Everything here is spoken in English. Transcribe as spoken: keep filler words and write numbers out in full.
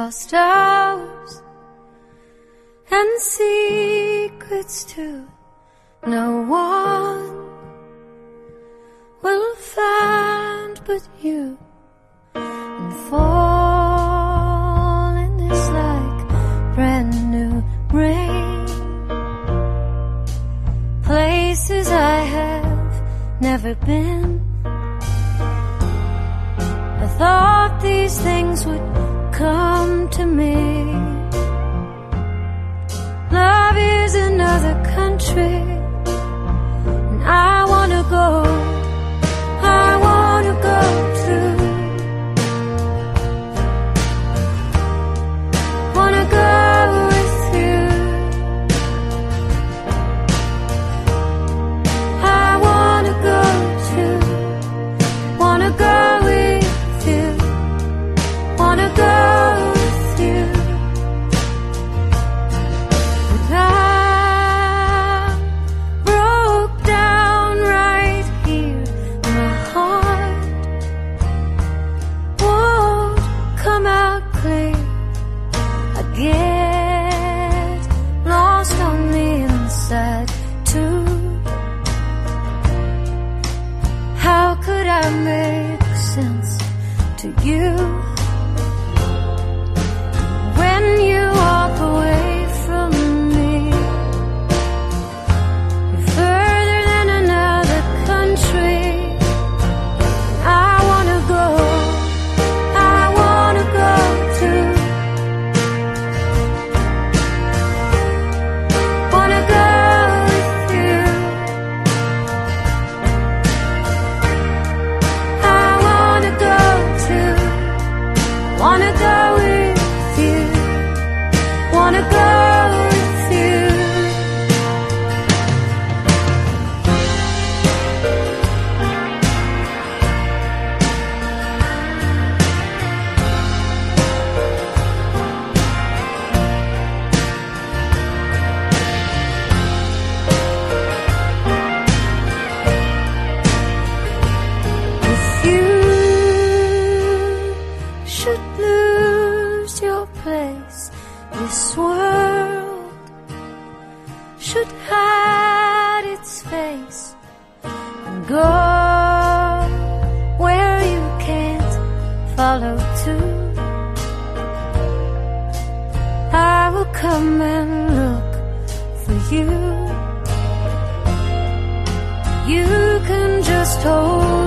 lost hours and secrets too. No one will find but you, and fall in this like brand new rain. Places I have never been. I thought these things would come to me. Love is another country, and I wanna go, I wanna go too. Wanna go with you. I wanna go too. Wanna go with you. Wanna go with you. But I broke down right here. My heart won't come out clear. I get lost on the inside too. How could I make sense to you when you walk away from me? You're further than another country. I wanna go, I wanna go too. Wanna go with you. I wanna go too. Wanna go with you. Wanna go with you. If you should lose your place, this world should hide its face and go where you can't follow too. I will come and look for you. You can just hold